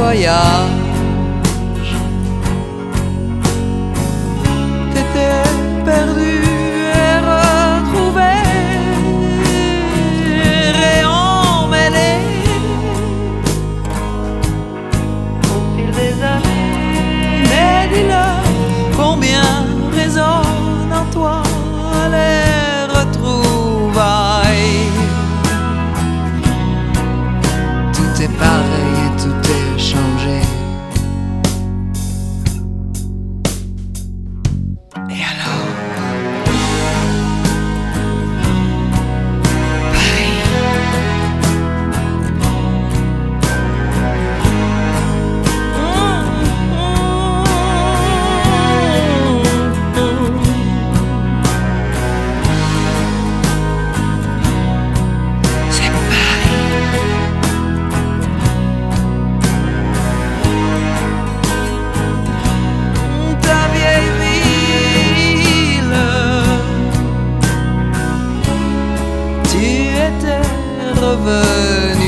voyage. T'étais perdu et retrouvé, réemmêlé au fil des années. Mais dis-leur combien résonne en toi les retrouvailles. Tout est pareil et tout est changé. Et alors, Paris. C'est Paris. Ta vieille ville, tu étais revenu.